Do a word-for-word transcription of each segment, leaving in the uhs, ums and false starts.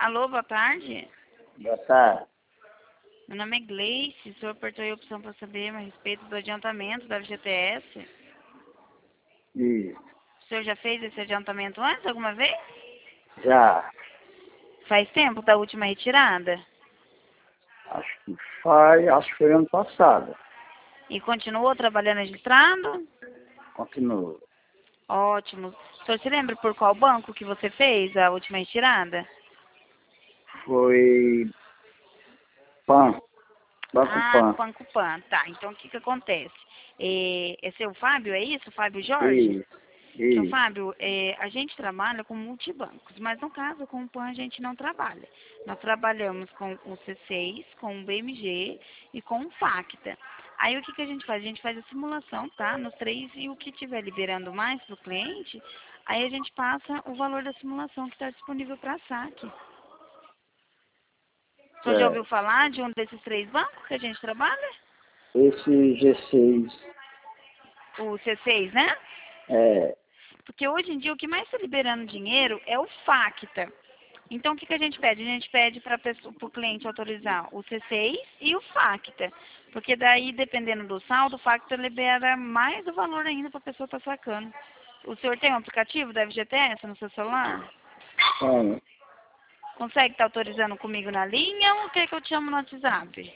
Alô, boa tarde. Boa tarde. Meu nome é Gleice. O senhor apertou aí a opção para saber a respeito do adiantamento da F G T S. Isso. O senhor já fez esse adiantamento antes, alguma vez? Já. Faz tempo da última retirada? Acho que faz, acho que foi ano passado. E continuou trabalhando registrado? Continuo. Ótimo. O senhor se lembra por qual banco que você fez a última retirada? Foi PAN. Banco Ah, PAN. Banco Pan. Tá, então o que que acontece? É, é seu Fábio, é isso? Fábio Jorge? Isso. Seu Isso. Fábio, é, a gente trabalha com multibancos, mas no caso com o Pan a gente não trabalha. Nós trabalhamos com o C seis, com o B M G e com o Facta. Aí o que, que a gente faz? A gente faz a simulação, tá? Nos três e o que estiver liberando mais para o cliente, aí a gente passa o valor da simulação que está disponível para saque. O senhor já ouviu Certo. falar de um desses três bancos que a gente trabalha? Esse G seis. O C seis, né? É. Porque hoje em dia o que mais está liberando dinheiro é o Facta. Então o que, que a gente pede? A gente pede para o cliente autorizar o C seis e o Facta. Porque daí, dependendo do saldo, o Facta libera mais o valor ainda para a pessoa estar sacando. O senhor tem um aplicativo da F G T S no seu celular? Tem. Consegue estar autorizando comigo na linha ou quer que eu te chamo no WhatsApp?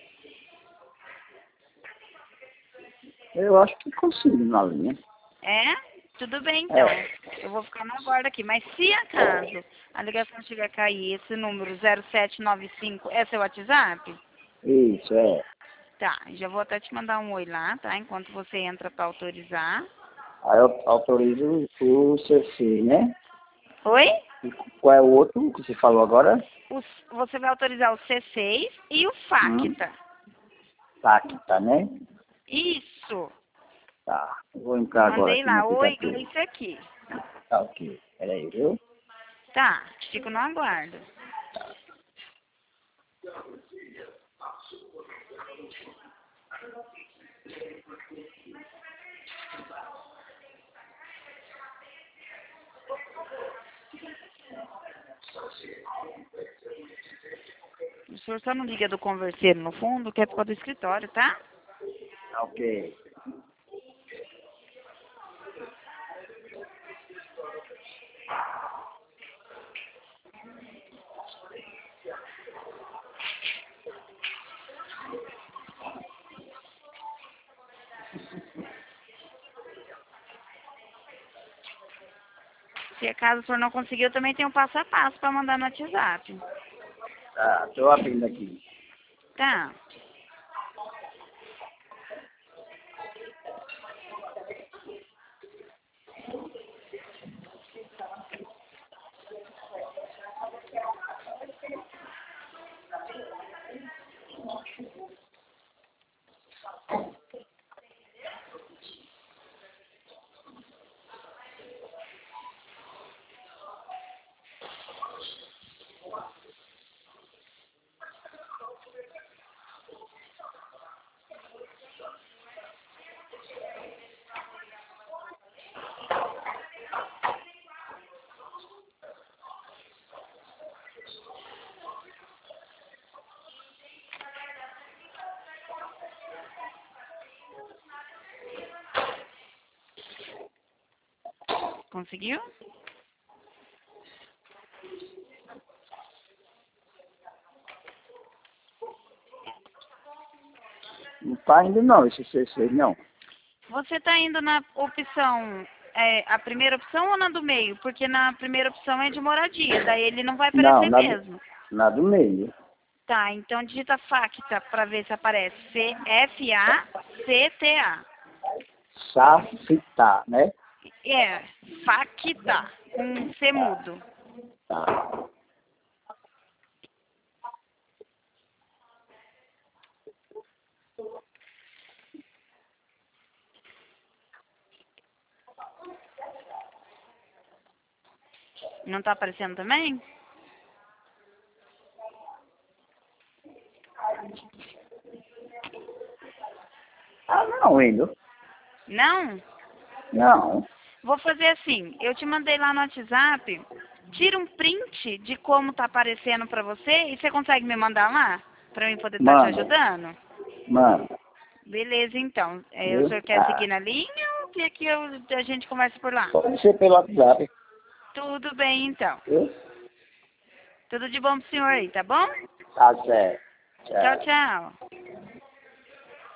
Eu acho que consigo na linha. É? Tudo bem, então. É. Eu vou ficar na guarda aqui. Mas se acaso a ligação chegar a cair, esse número zero sete nove cinco é seu WhatsApp? Isso, é. Tá, já vou até te mandar um oi lá, tá? Enquanto você entra para autorizar. Aí eu autorizo o C C, né? Oi? E qual é o outro que você falou agora? Os- você vai autorizar o C seis e o Hum. Facta. Facta, né? Isso. Tá. Eu vou entrar agora Mandei aqui no lá. Oi, aplicativo. Gleice aqui. Tá, ok. Peraí, viu? Tá, fico no aguardo. O senhor só não liga do converseiro no fundo, que é por causa do escritório, tá? Tá, ok. Se acaso o senhor não conseguir, eu também tenho um passo a passo para mandar no WhatsApp. Tá, tô abrindo aqui. Tá. Conseguiu? Não tá indo não, esse C seis não. Você tá indo na opção, é, a primeira opção ou na do meio? Porque na primeira opção é de moradia, daí ele não vai Não, aparecer na, do- mesmo. na do meio. Tá, então digita Facta para ver se aparece. C F A C T A. Safita, né? É, Facta, com C mudo. Tá. Não tá aparecendo também? Ah, não, indo. Não? Não. Vou fazer assim, eu te mandei lá no WhatsApp tira um print de como tá aparecendo pra você e você consegue me mandar lá? Pra mim poder estar te ajudando? Mano. Beleza, então. É, o Viu? senhor quer Ah, seguir na linha ou quer que eu, a gente converse por lá? pode ser pelo WhatsApp. Tudo bem, então. Viu? Tudo de bom pro senhor aí, tá bom? Tá certo. Tchau, Tchau. tchau.